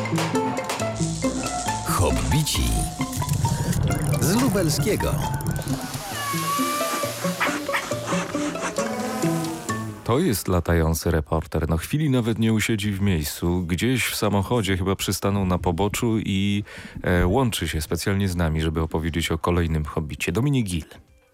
Hobbici z lubelskiego. To jest latający reporter. No chwili nawet nie usiedzi w miejscu. Gdzieś w samochodzie chyba przystanął na poboczu i łączy się specjalnie z nami, żeby opowiedzieć o kolejnym hobbicie. Dominik Gil.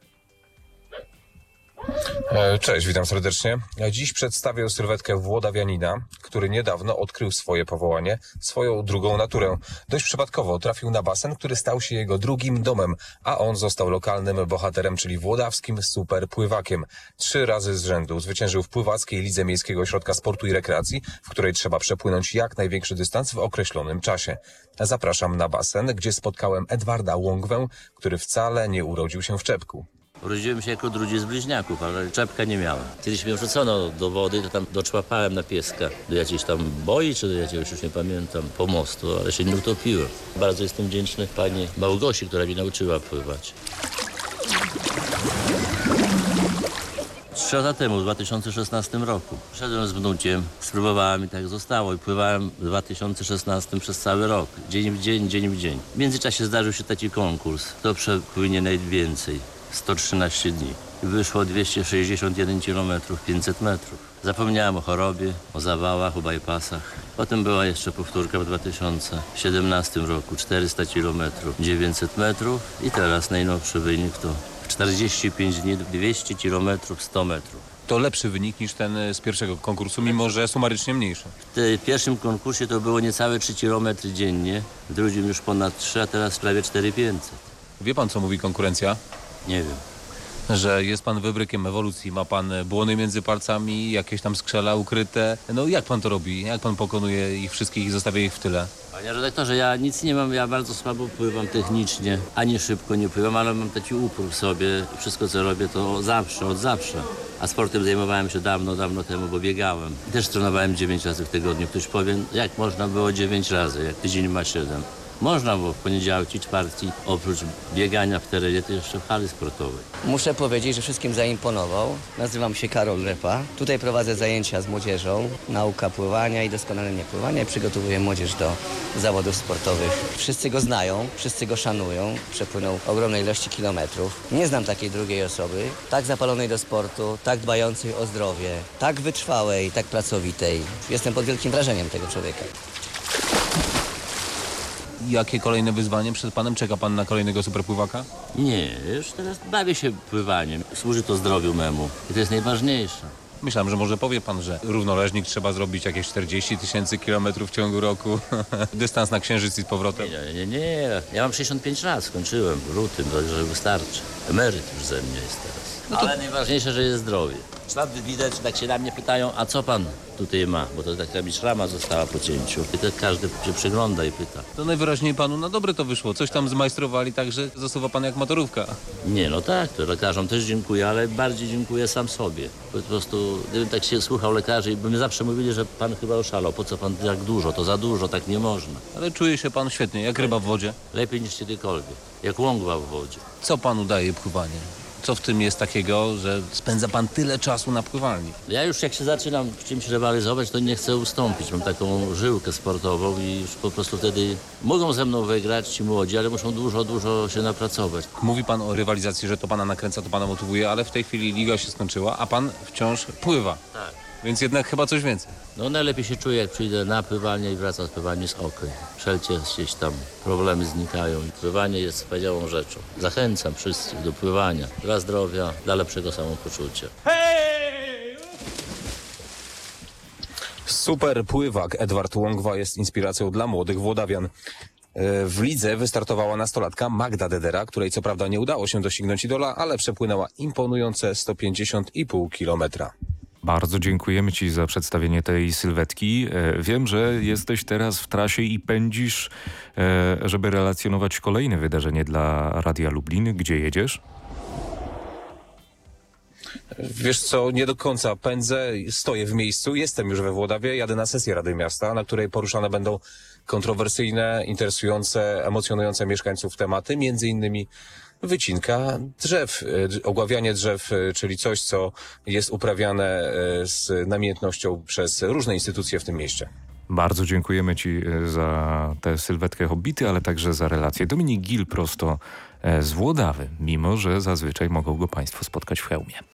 Cześć, witam serdecznie. Dziś przedstawię sylwetkę włodawianina, który niedawno odkrył swoje powołanie, swoją drugą naturę. Dość przypadkowo trafił na basen, który stał się jego drugim domem, a on został lokalnym bohaterem, czyli włodawskim superpływakiem. 3 razy z rzędu zwyciężył w pływackiej lidze Miejskiego Ośrodka Sportu i Rekreacji, w której trzeba przepłynąć jak największy dystans w określonym czasie. Zapraszam na basen, gdzie spotkałem Edwarda Łągwę, który wcale nie urodził się w czepku. Urodziłem się jako drugi z bliźniaków, ale czepka nie miałem. Kiedyś mnie wrzucono do wody, to tam doczłapałem na pieska. Do jakiejś tam boi, czy do jakiegoś, już nie pamiętam, pomostu, ale się nie utopiłem. Bardzo jestem wdzięczny pani Małgosi, która mnie nauczyła pływać. 3 lata temu, w 2016 roku, szedłem z wnukiem, spróbowałem i tak zostało. I pływałem w 2016 przez cały rok, dzień w dzień, dzień w dzień. W międzyczasie zdarzył się taki konkurs, kto przepłynie najwięcej. 113 dni. Wyszło 261 km, 500 metrów. Zapomniałem o chorobie, o zawałach, o bypassach. Potem była jeszcze powtórka w 2017 roku. 400 km, 900 metrów. I teraz najnowszy wynik to 45 dni, 200 km, 100 metrów. To lepszy wynik niż ten z pierwszego konkursu, mimo że sumarycznie mniejszy. W pierwszym konkursie to było niecałe 3 km dziennie. W drugim już ponad 3, a teraz prawie 4500. Wie pan, co mówi konkurencja? Nie wiem. Że jest pan wybrykiem ewolucji, ma pan błony między palcami, jakieś tam skrzela ukryte. No jak pan to robi? Jak pan pokonuje ich wszystkich i zostawia ich w tyle? Panie redaktorze, ja nic nie mam, ja bardzo słabo pływam technicznie, ani szybko nie pływam, ale mam taki upór w sobie. Wszystko, co robię, to zawsze, od zawsze. A sportem zajmowałem się dawno, dawno temu, bo biegałem. Też trenowałem 9 razy w tygodniu. Ktoś powie, jak można było 9 razy, jak tydzień ma 7. Można było w poniedziałki, czwartki, oprócz biegania w terenie, to jeszcze w hali sportowej. Muszę powiedzieć, że wszystkim zaimponował. Nazywam się Karol Repa. Tutaj prowadzę zajęcia z młodzieżą, nauka pływania i doskonalenie pływania i przygotowuję młodzież do zawodów sportowych. Wszyscy go znają, wszyscy go szanują. Przepłynął ogromne ilości kilometrów. Nie znam takiej drugiej osoby, tak zapalonej do sportu, tak dbającej o zdrowie, tak wytrwałej, tak pracowitej. Jestem pod wielkim wrażeniem tego człowieka. Jakie kolejne wyzwanie przed panem? Czeka pan na kolejnego superpływaka? Nie, już teraz bawię się pływaniem. Służy to zdrowiu memu i to jest najważniejsze. Myślałem, że może powie pan, że równoleżnik trzeba zrobić jakieś 40 000 kilometrów w ciągu roku. Dystans na Księżyc i z powrotem. Nie. Ja mam 65 lat, skończyłem w lutym, także wystarczy. Emeryt już ze mnie jest teraz. No to... Ale najważniejsze, że jest zdrowie. Ślady widać, tak się na mnie pytają, a co pan tutaj ma? Bo to taka mi szrama została po cięciu. I to każdy się przygląda i pyta. To najwyraźniej panu na dobre to wyszło. Coś tam zmajstrowali, tak że zasuwa pan jak motorówka. Nie, no tak, to lekarzom też dziękuję, ale bardziej dziękuję sam sobie. Po prostu, gdybym tak się słuchał lekarzy i by mi zawsze mówili, że pan chyba oszalał. Po co pan tak dużo? To za dużo, tak nie można. Ale czuje się pan świetnie, jak ryba w wodzie. Lepiej niż kiedykolwiek. Jak łągwa w wodzie. Co panu daje pływanie? Co w tym jest takiego, że spędza pan tyle czasu na pływalni? Ja już jak się zaczynam w czymś rywalizować, to nie chcę ustąpić. Mam taką żyłkę sportową i już po prostu wtedy mogą ze mną wygrać ci młodzi, ale muszą dużo się napracować. Mówi pan o rywalizacji, że to pana nakręca, to pana motywuje, ale w tej chwili liga się skończyła, a pan wciąż pływa. Tak. Więc jednak chyba coś więcej. No najlepiej się czuję, jak przyjdę na pływanie i wracam z pływania z okej. Wszelkie gdzieś tam problemy znikają. Pływanie jest wspaniałą rzeczą. Zachęcam wszystkich do pływania. Dla zdrowia, dla lepszego samopoczucia. Super pływak Edward Łągwa jest inspiracją dla młodych włodawian. W lidze wystartowała nastolatka Magda Dedera, której co prawda nie udało się dosięgnąć idola, ale przepłynęła imponujące 150,5 kilometra. Bardzo dziękujemy ci za przedstawienie tej sylwetki. Wiem, że jesteś teraz w trasie i pędzisz, żeby relacjonować kolejne wydarzenie dla Radia Lublin. Gdzie jedziesz? Wiesz co, nie do końca pędzę, stoję w miejscu, jestem już we Włodawie, jadę na sesję Rady Miasta, na której poruszane będą kontrowersyjne, interesujące, emocjonujące mieszkańców tematy, między innymi wycinka drzew, ogławianie drzew, czyli coś, co jest uprawiane z namiętnością przez różne instytucje w tym mieście. Bardzo dziękujemy Ci za tę sylwetkę Hobbity, ale także za relację. Dominik Gil prosto z Włodawy, mimo że zazwyczaj mogą go Państwo spotkać w Chełmie.